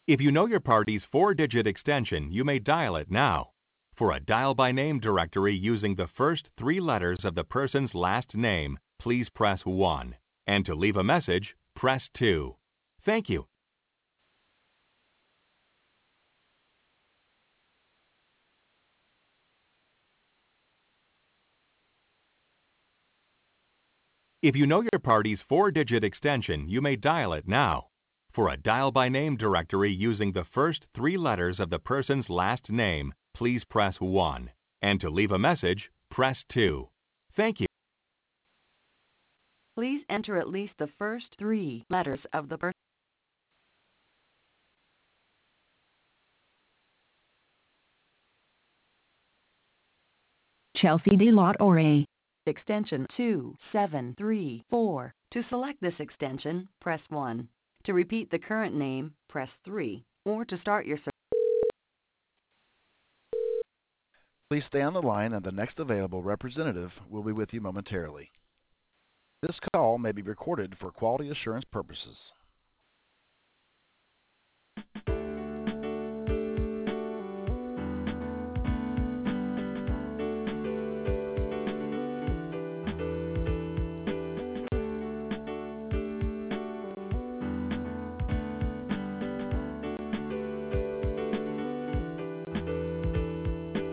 If you know your party's 4-digit extension, you may dial it now. For a dial-by-name directory using the first 3 letters of the person's last name, please press 1. And to leave a message, press 2. Thank you. If you know your party's 4-digit extension, you may dial it now. For a dial-by-name directory using the first 3 letters of the person's last name, please press 1. And to leave a message, press 2. Thank you. Please enter at least the first 3 letters of the person. Chelsea DeLotte or A. Extension 2734. To select this extension, press 1. To repeat the current name, press 3. Or to start your search. Please stay on the line and the next available representative will be with you momentarily. This call may be recorded for quality assurance purposes.